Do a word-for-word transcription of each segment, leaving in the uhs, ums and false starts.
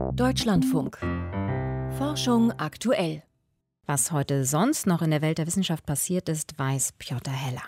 Deutschlandfunk. Forschung aktuell. Was heute sonst noch in der Welt der Wissenschaft passiert ist, weiß Piotr Heller.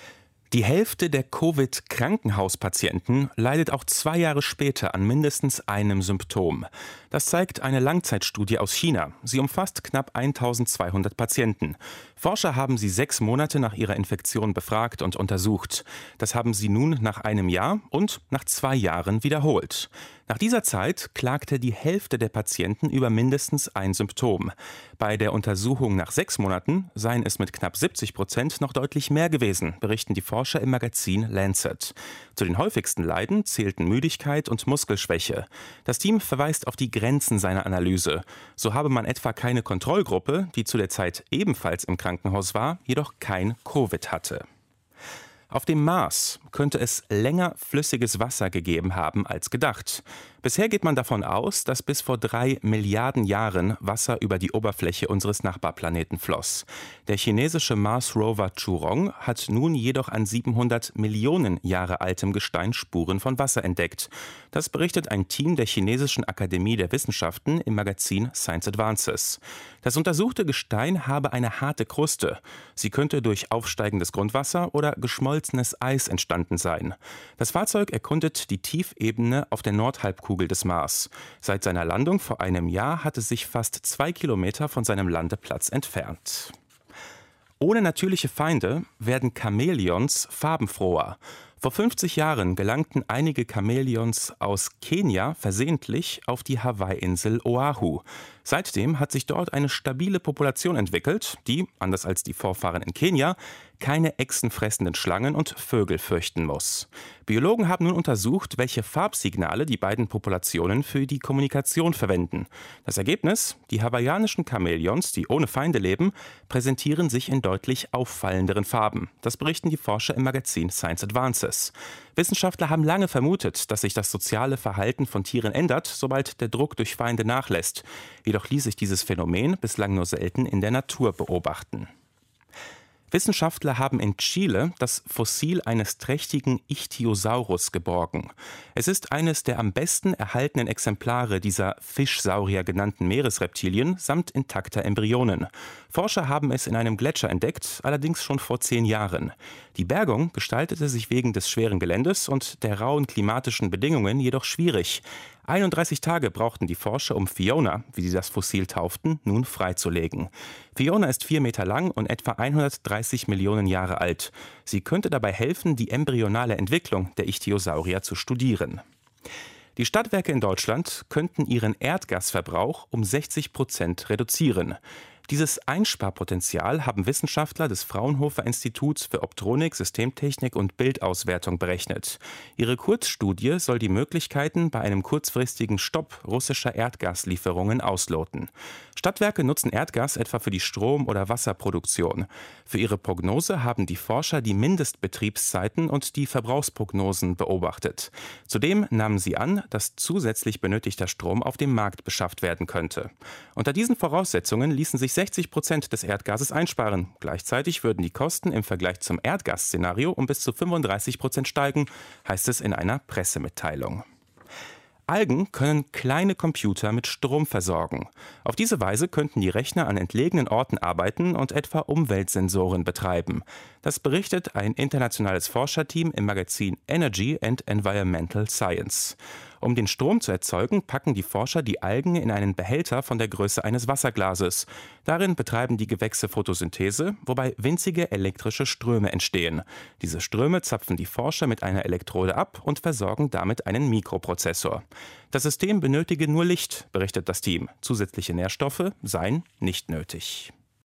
Die Hälfte der Covid-Krankenhauspatienten leidet auch zwei Jahre später an mindestens einem Symptom. Das zeigt eine Langzeitstudie aus China. Sie umfasst knapp eintausendzweihundert Patienten. Forscher haben sie sechs Monate nach ihrer Infektion befragt und untersucht. Das haben sie nun nach einem Jahr und nach zwei Jahren wiederholt. Nach dieser Zeit klagte die Hälfte der Patienten über mindestens ein Symptom. Bei der Untersuchung nach sechs Monaten seien es mit knapp siebzig Prozent noch deutlich mehr gewesen, berichten die Forscher im Magazin Lancet. Zu den häufigsten Leiden zählten Müdigkeit und Muskelschwäche. Das Team verweist auf die Grenzen seiner Analyse. So habe man etwa keine Kontrollgruppe, die zu der Zeit ebenfalls im Krankenhaus war, jedoch kein Covid hatte. Auf dem Mars könnte es länger flüssiges Wasser gegeben haben als gedacht. Bisher geht man davon aus, dass bis vor drei Milliarden Jahren Wasser über die Oberfläche unseres Nachbarplaneten floss. Der chinesische Mars-Rover Zhurong hat nun jedoch an siebenhundert Millionen Jahre altem Gestein Spuren von Wasser entdeckt. Das berichtet ein Team der chinesischen Akademie der Wissenschaften im Magazin Science Advances. Das untersuchte Gestein habe eine harte Kruste. Sie könnte durch aufsteigendes Grundwasser oder geschmolzenes Eis entstanden sein. Das Fahrzeug erkundet die Tiefebene auf der Nordhalbkugel des Mars. Seit seiner Landung vor einem Jahr hat es sich fast zwei Kilometer von seinem Landeplatz entfernt. Ohne natürliche Feinde werden Chamäleons farbenfroher. Vor fünfzig Jahren gelangten einige Chamäleons aus Kenia versehentlich auf die Hawaii-Insel Oahu. Seitdem hat sich dort eine stabile Population entwickelt, die, anders als die Vorfahren in Kenia, keine echsenfressenden Schlangen und Vögel fürchten muss. Biologen haben nun untersucht, welche Farbsignale die beiden Populationen für die Kommunikation verwenden. Das Ergebnis? Die hawaiianischen Chamäleons, die ohne Feinde leben, präsentieren sich in deutlich auffallenderen Farben. Das berichten die Forscher im Magazin Science Advances. Wissenschaftler haben lange vermutet, dass sich das soziale Verhalten von Tieren ändert, sobald der Druck durch Feinde nachlässt. Jedoch ließ sich dieses Phänomen bislang nur selten in der Natur beobachten. Wissenschaftler haben in Chile das Fossil eines trächtigen Ichthyosaurus geborgen. Es ist eines der am besten erhaltenen Exemplare dieser Fischsaurier genannten Meeresreptilien samt intakter Embryonen. Forscher haben es in einem Gletscher entdeckt, allerdings schon vor zehn Jahren. Die Bergung gestaltete sich wegen des schweren Geländes und der rauen klimatischen Bedingungen jedoch schwierig. einunddreißig Tage brauchten die Forscher, um Fiona, wie sie das Fossil tauften, nun freizulegen. Fiona ist vier Meter lang und etwa hundertdreißig Millionen Jahre alt. Sie könnte dabei helfen, die embryonale Entwicklung der Ichthyosaurier zu studieren. Die Stadtwerke in Deutschland könnten ihren Erdgasverbrauch um sechzig Prozent reduzieren. Dieses Einsparpotenzial haben Wissenschaftler des Fraunhofer Instituts für Optronik, Systemtechnik und Bildauswertung berechnet. Ihre Kurzstudie soll die Möglichkeiten bei einem kurzfristigen Stopp russischer Erdgaslieferungen ausloten. Stadtwerke nutzen Erdgas etwa für die Strom- oder Wasserproduktion. Für ihre Prognose haben die Forscher die Mindestbetriebszeiten und die Verbrauchsprognosen beobachtet. Zudem nahmen sie an, dass zusätzlich benötigter Strom auf dem Markt beschafft werden könnte. Unter diesen Voraussetzungen ließen sich sechzig Prozent des Erdgases einsparen. Gleichzeitig würden die Kosten im Vergleich zum Erdgasszenario um bis zu fünfunddreißig Prozent steigen, heißt es in einer Pressemitteilung. Algen können kleine Computer mit Strom versorgen. Auf diese Weise könnten die Rechner an entlegenen Orten arbeiten und etwa Umweltsensoren betreiben. Das berichtet ein internationales Forscherteam im Magazin Energy and Environmental Science. Um den Strom zu erzeugen, packen die Forscher die Algen in einen Behälter von der Größe eines Wasserglases. Darin betreiben die Gewächse Photosynthese, wobei winzige elektrische Ströme entstehen. Diese Ströme zapfen die Forscher mit einer Elektrode ab und versorgen damit einen Mikroprozessor. Das System benötige nur Licht, berichtet das Team. Zusätzliche Nährstoffe seien nicht nötig.